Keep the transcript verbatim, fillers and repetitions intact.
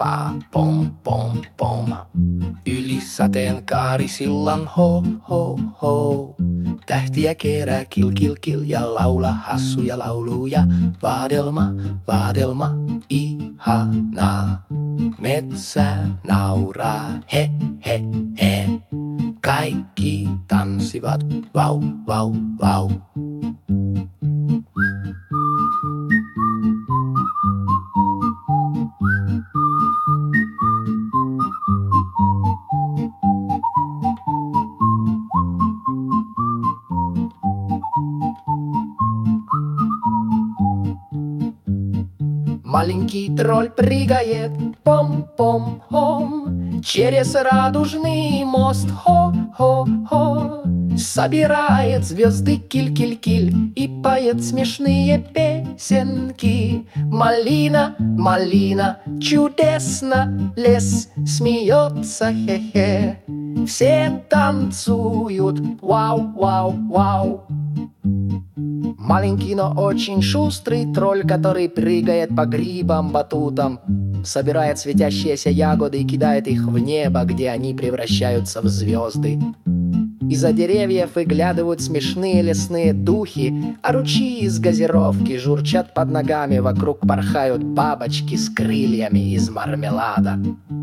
pa pom pom pom. Yli sateenkaarisillan ho ho ho. Tähtiä kerää kil kil kil ja laula hassuja lauluja. Vaadelma, vaadelma, ihanaa. Metsä nauraa, he he he. Kaikki tanssivat, vau vau vau. Маленький тролль прыгает, пом-пом-пом, через радужный мост, хо-хо-хо. Собирает звезды киль-киль-киль и поет смешные песенки. Малина, малина, чудесно, лес смеется, хе-хе. Все танцуют, вау-вау-вау. Маленький, но очень шустрый тролль, который прыгает по грибам, батутам, собирает светящиеся ягоды и кидает их в небо, где они превращаются в звезды. Из-за деревьев выглядывают смешные лесные духи, а ручьи из газировки журчат под ногами, вокруг порхают бабочки с крыльями из мармелада.